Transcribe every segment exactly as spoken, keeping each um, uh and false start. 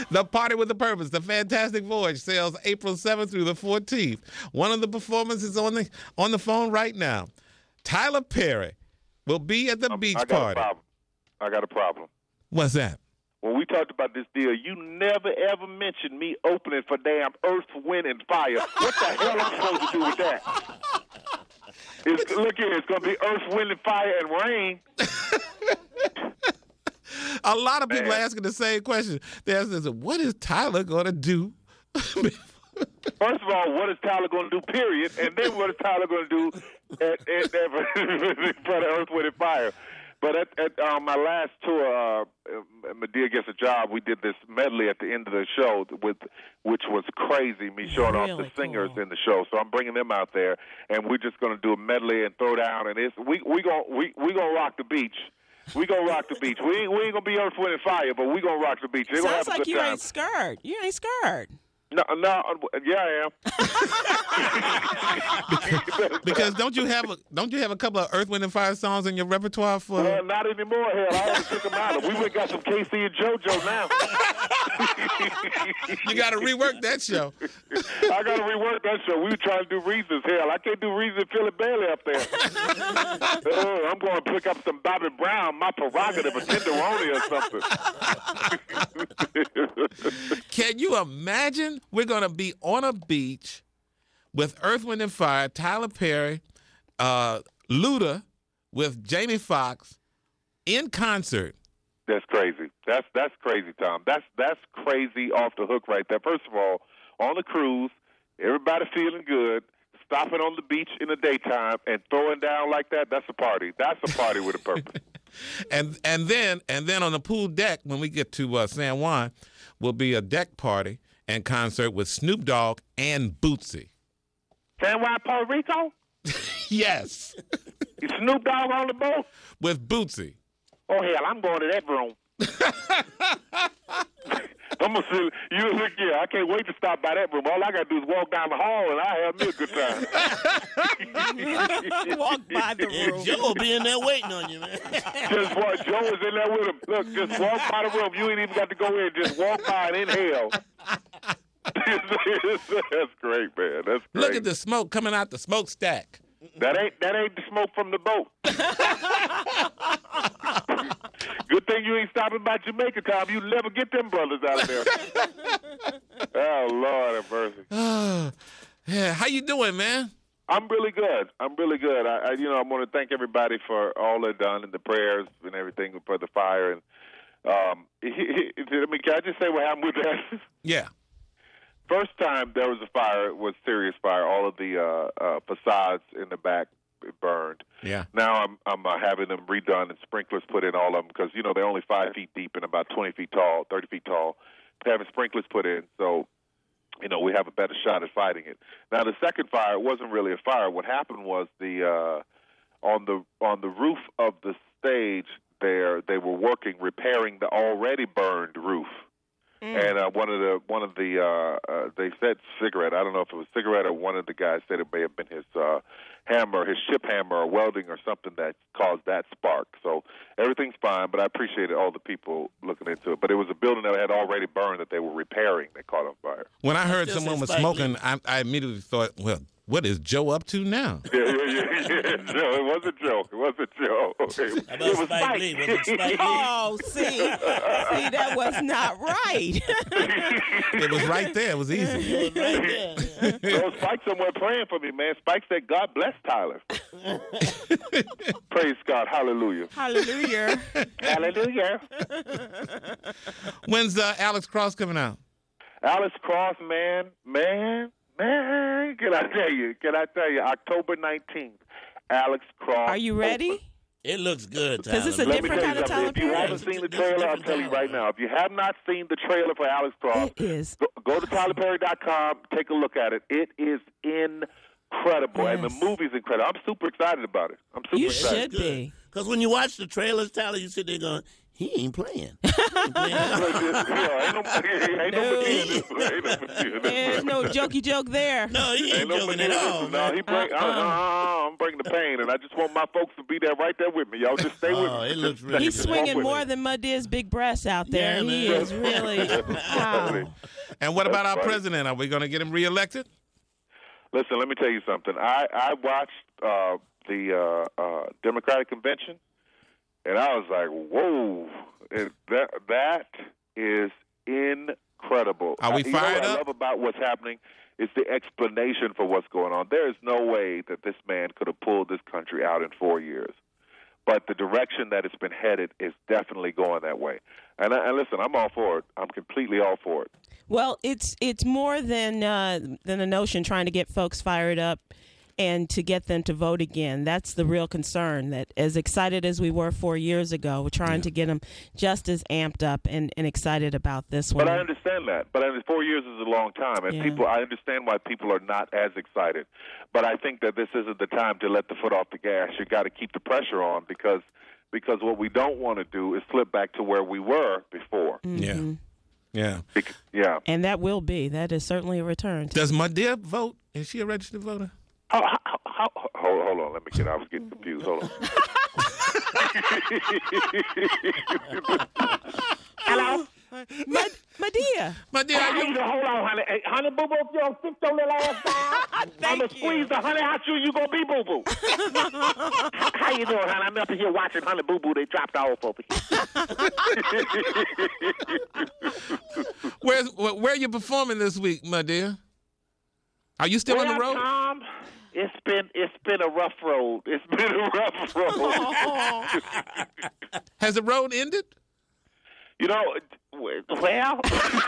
The Party with a Purpose, The Fantastic Voyage, sails April seventh through the fourteenth. One of the performers is on the on the phone right now. Tyler Perry will be at the Um, beach I got party. a problem. I got a problem. What's that? When we talked about this deal, you never, ever mentioned me opening for damn Earth, Wind, and Fire. What the hell am I supposed to do with that? It's, look here, it's going to be Earth, Wind, and Fire, and Rain. A lot of people Man. are asking the same question. They're asking, what is Tyler going to do? First of all, what is Tyler going to do, period? And then what is Tyler going to do at, at, at, for the Earth, Wind, and Fire? But at, at um, my last tour, uh, Medea Gets a Job, we did this medley at the end of the show, with which was crazy, me showing Really off the cool. singers in the show. So I'm bringing them out there, and we're just going to do a medley and throw down. And it's we we going we we gonna rock the beach. We gonna rock the beach. We ain't, we ain't gonna be Earth, Wind, and Fire, but we gonna rock the beach. They're gonna Sounds have a like good you time. ain't scared. You ain't scared. No, no, yeah, I am. Because don't you have a don't you have a couple of Earth, Wind, and Fire songs in your repertoire for? Well, not anymore. Hell, I already took them out. We went got some K C and JoJo now. You got to rework that show. I got to rework that show. We were trying to do Reasons. Hell, I can't do Reasons Philip Bailey up there. Oh, I'm going to pick up some Bobby Brown, My Prerogative, a Tenderoni or something. Can you imagine? We're going to be on a beach with Earth, Wind, and Fire, Tyler Perry, uh, Luda with Jamie Foxx in concert. That's crazy. That's that's crazy, Tom. That's that's crazy off the hook right there. First of all, on the cruise, everybody feeling good, stopping on the beach in the daytime and throwing down like that, that's a party. That's a party with a purpose. and and then and then on the pool deck, when we get to uh, San Juan, will be a deck party and concert with Snoop Dogg and Bootsy. San Juan, Puerto Rico? Yes. Is Snoop Dogg on the boat? With Bootsy. Oh, hell, I'm going to that room. I'm gonna see you. Look here, I can't wait to stop by that room. All I got to do is walk down the hall, and I have me a good time. Walk by the Yeah, room. Joe will be in there waiting on you, man. Just walk. Joe is in there with him. Look, just walk by the room. You ain't even got to go in. Just walk by and inhale. That's great, man. That's great. Look at the smoke coming out the smokestack. That ain't that ain't the smoke from the boat. Good thing you ain't stopping by Jamaica, Tom. You never get them brothers out of there. Oh, Lord have mercy. Yeah, how you doing, man? I'm really good. I'm really good. I, I you know, I want to thank everybody for all they've done and the prayers and everything for the fire. And um, I mean, can I just say what happened with that? Yeah. First time there was a fire, it was serious fire. All of the uh, uh, facades in the back burned. Yeah. Now I'm I'm uh, having them redone and sprinklers put in all of them because, you know, they're only five feet deep and about twenty feet tall, thirty feet tall. Having sprinklers put in, so, you know, we have a better shot at fighting it. Now, the second fire, it wasn't really a fire. What happened was the uh, on the on the roof of the stage there, they were working, repairing the already burned roof. Mm. And uh, one of the one of the uh, uh, they said cigarette. I don't know if it was cigarette or one of the guys said it may have been his uh, hammer, his ship hammer, or welding or something that caused that spark. So everything's fine, but I appreciated all the people looking into it. But it was a building that had already burned that they were repairing that caught on fire. When I heard Just someone was Spike smoking, Lee. I, I immediately thought, well, what is Joe up to now? Yeah, yeah, yeah, yeah. Joe, it wasn't Joe. It wasn't Joe. It, How it about was Spike Lee? Was it Spike Lee? Oh, see, see, that was not right. It was right there. It was easy. It was right there. Yeah. So Spike somewhere praying for me, man. Spike said, God bless Tyler. Praise God. Hallelujah. Hallelujah. Hallelujah. When's uh, Alex Cross coming out? Alex Cross, man, man, man. Can I tell you? Can I tell you? October nineteenth, Alex Cross. Are you ready? It looks good, 'Cause it's a Tyler. Let me different tell you kind of something. Tyler If you Perry. haven't seen the This is trailer, I'll different tell you Tyler. right now. If you have not seen the trailer for Alex Cross, It is. go, go to tyler perry dot com, take a look at it. It is incredible, and the Yes. movie's incredible. I'm super excited about it. I'm super You excited. should be. Because when you watch the trailers, Tyler, you sit there going, He ain't playing. He ain't playing. Yeah, ain't no, ain't no No. Medea in this play. Ain't no Medea in this There's play. no jokey joke there. No, he ain't Ain't no joking Medea at in all, this. No, man. he bring. Uh, uh, I'm bringing the pain, and I just want my folks to be there, right there with me. Y'all just stay with Oh, me. it looks Just- really He's good. swinging with more it. than Madia's big breasts out there. Yeah, he man. is really. Wow. And what about our That's right. president? Are we going to get him reelected? Listen, let me tell you something. I I watched uh, the uh, uh, Democratic convention, and I was like, "Whoa, it, that that is incredible." Are we I, you know fired what I up? love about what's happening is the explanation for what's going on. There is no way that this man could have pulled this country out in four years. But the direction that it's been headed is definitely going that way. And, I, and listen, I'm all for it. I'm completely all for it. Well, it's it's more than uh, than a notion trying to get folks fired up and to get them to vote again. That's the real concern, that as excited as we were four years ago, we're trying Yeah. to get them just as amped up and, and excited about this one. But I understand that. But I mean, four years is a long time, and Yeah. people. I understand why people are not as excited. But I think that this isn't the time to let the foot off the gas. You got to keep the pressure on because because what we don't want to do is slip back to where we were before. Yeah. Yeah. Bec- yeah. And that will be. That is certainly a return. Does Madea vote? Is she a registered voter? How, how, how, hold, hold on. Let me get. I was getting confused. Hold on. Hello? Ma- Madea. Madea, How are you you? doing? Hold on, honey. Hey, honey, boo boo, if you don't sit your little ass down, I'm Thank gonna you. squeeze the honey out you. You gonna be boo boo. How you doing, honey? I'm up here watching honey boo boo. They dropped off over here. Where's where, where are you performing this week, Madea? Are you still on the Well, road? Tom, it's been it's been a rough road. It's been a rough road. Has the road ended? You know, Well,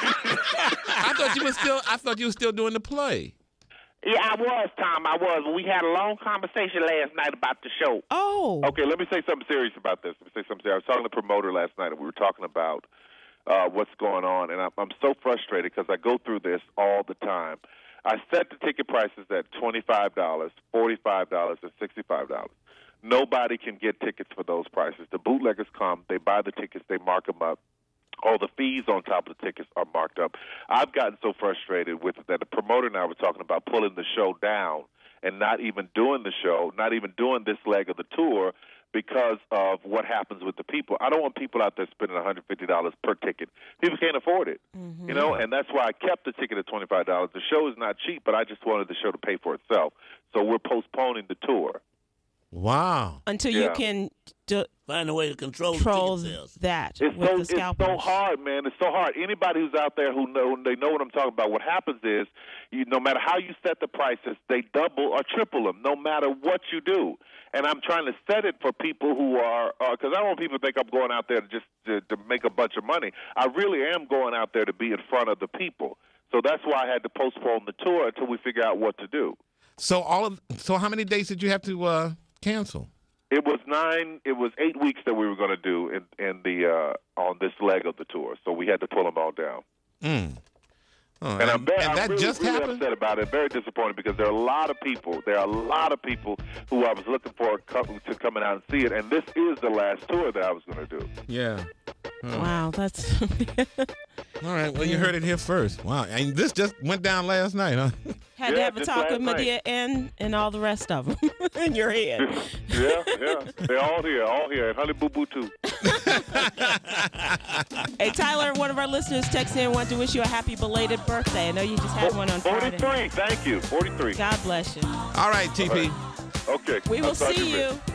I thought you were still. I thought you were still doing the play. yeah, I was, Tom. I was. We had a long conversation last night about the show. Oh. okay, let me say something serious about this. Let me say something serious. I was talking to the promoter last night, and we were talking about uh, what's going on, and I'm, I'm so frustrated because I go through this all the time. I set the ticket prices at twenty-five dollars, forty-five dollars, and sixty-five dollars. Nobody can get tickets for those prices. The bootleggers come, they buy the tickets, they mark them up. All the fees on top of the tickets are marked up. I've gotten so frustrated with it that the promoter and I were talking about pulling the show down and not even doing the show, not even doing this leg of the tour because of what happens with the people. I don't want people out there spending one hundred fifty dollars per ticket. People can't afford it, Mm-hmm. you know, and that's why I kept the ticket at twenty-five dollars. The show is not cheap, but I just wanted the show to pay for itself. So we're postponing the tour. Wow. Until you Yeah. can d- Find a way to control, control the ticket sales. that It's with so the it's so scalpers. hard, man. It's so hard. Anybody who's out there who know they know what I'm talking about. What happens is, you, no matter how you set the prices, they double or triple them, no matter what you do. And I'm trying to set it for people who are, because I don't want people to think I'm going out there to just to, to make a bunch of money. I really am going out there to be in front of the people. So that's why I had to postpone the tour until we figure out what to do. So all of. So how many days did you have to uh, cancel? It was nine. It was eight weeks that we were going to do in, in the uh, on this leg of the tour. So we had to pull them all down. Mm. Oh, And, I'm, very, and I'm that really, just really happened. upset about it. Very disappointed because there are a lot of people. There are a lot of people who I was looking for co- to coming out and see it. And this is the last tour that I was going to do. Yeah. Oh. Wow, that's All right. Well, you heard it here first. Wow. And this just went down last night, huh? had to Yeah, have a just talk with last night. Medea and and all the rest of them in your head. yeah, yeah. They're all here, all here. And Honey Boo Boo, too. Hey, Tyler, one of our listeners texted in and wanted to wish you a happy belated birthday. I know you just had one on Friday. forty-three. Thank you. forty-three. God bless you. All right, T P. Okay. We I'll will talk to see later. you.